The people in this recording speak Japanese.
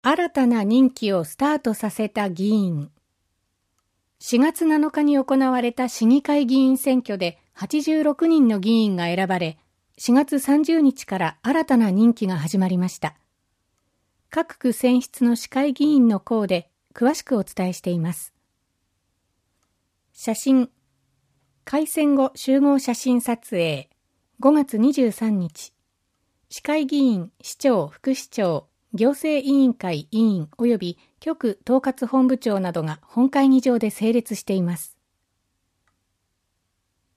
新たな任期をスタートさせた議員。4月7日に行われた市議会議員選挙で86人の議員が選ばれ、4月30日から新たな任期が始まりました。各区選出の市会議員の項で詳しくお伝えしています。写真。改選後集合写真撮影。5月23日。市会議員、市長、副市長、行政委員会委員及び局統括本部長などが本会議場で整列しています。